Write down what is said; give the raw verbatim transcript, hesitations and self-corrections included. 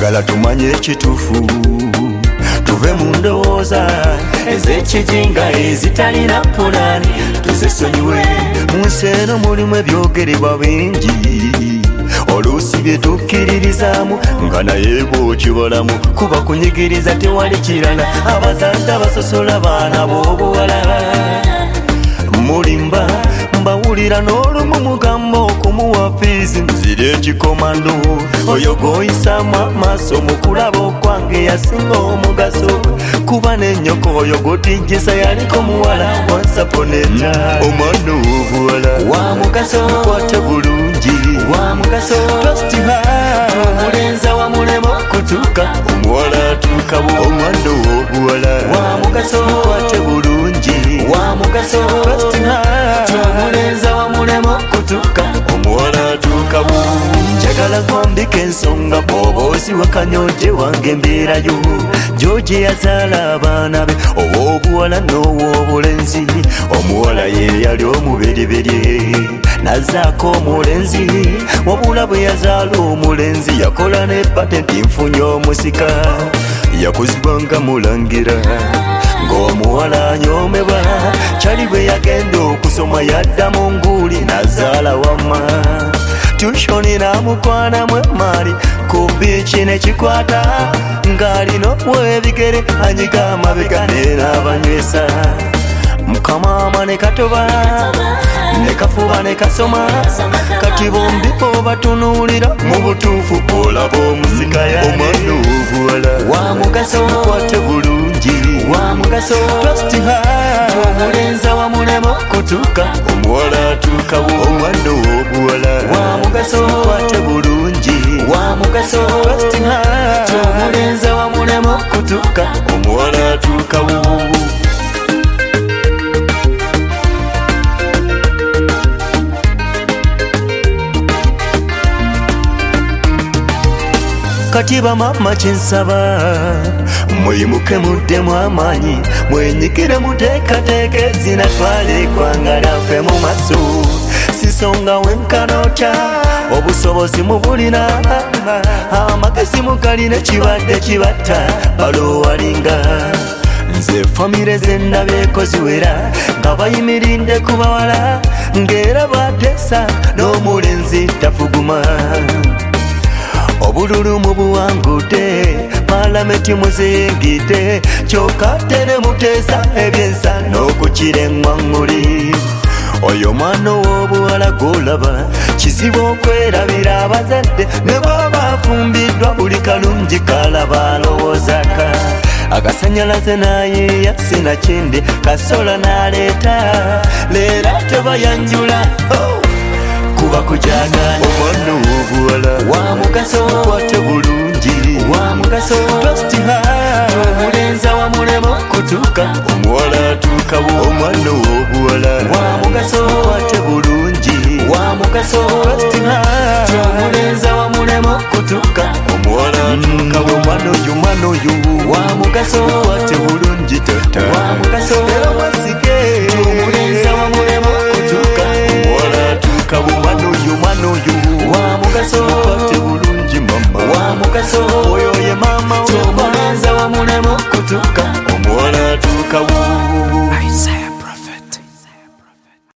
njagala tumanye ekituufu tuve mu ndowooza ez'ekijinga ezitalina pulaani tuzisonyiwe. Mu nsi eno mulimu ebyogerebwa bingi oluusi bye tukkiririzaamu nga naye bw'okibalamu kuba kunyigiriza tewali kirala. Abazadde basosola baana b'obuwala mulimba mbawulira n'olumu mugamba okumuwa fiizi nzira ekikomando oyo goyisaamu amaaso mu kulaba okwange yasinga omugaso kuba n'ennyoko oyo gotijjisa yaliko muwala wansaponeta omwana obuwala wa mugaso kwate bulungi wa mugaso tostiha omulenza wamulema okutuuka omuwala atuukawo omwana obuwala wa mugaso kwate bulungi wa mugaso tostiha omulenza wamulema okutuuka omuwala atuukawo. Njagala nkwambika ensonga bw'oba osiwakanya ojje wange mbeerayo gy'ogye yazaala abaana be ow'obuwala n'ow'obulenzi. Omuwala ye yali omuberyeberye nazaako omulenzi wabula bwe yazaala omulenzi yakola ne patenti nfunye omusika yakuzibwa nga mulangira ng'omuwala anyoomebwa kyali bwe yagenda okusoma yadda mu nguuli nazaala wamma tushoni namukwana mwemaali ku biiki nekikwata ng'alina obwebigere anyiga amabega n'erabanywesa mukamaama ne katoba ne kafuba ne kasoma kati bombi bo batunuulira mu butuufu olaba omusikaya omwana obuwala wa mugaso kwate bulungi wa mugaso tostiha omulenza wamulema okutuuka omuwala atuukawo omwana obuwala wa mugaso kwate bulungi wa mugaso tostiha omulenza wamulema okutuuka omuwala atuukawo. Kati bamama kyensaba mwimuke muddemu amaanyi mwenyigire muteekateeka ezinatwala eggwanga lyaffe mu maaso sisonga wenkanoota obusobozi mubulina amagezi mugalina kibadde kibatta balowalinga nze famire zennabeeko ziwera nga bayimirinde ku bawala ng'era bateesa n'omulenzi tafuguma obululu mu buwangudde palamenti muziyingidde kyokka tere muteesa ebyensa n'okukira eŋŋwaŋŋuli oyo mwana ow'obuwala golaba kizibu okwerabira abazadde ne baba bafumbiddwa buli kalungi kalaba alowoozaka akasanyalaze naye sinakindi kasola n'aleeta leera tebayanjula kuba kujagana omwana obuwala wa mugaso kwate bulungi wa mugaso tostiha omulenza wamulema okutuuka omuwala atuukawo omwana obuwala wa mugaso kwate bulungi wa mugaso tostiha omulenza wamulema okutuuka omuwala atuukawo omwana oyo mwana oyo wa mugaso kwate bulungi tata wa mugaso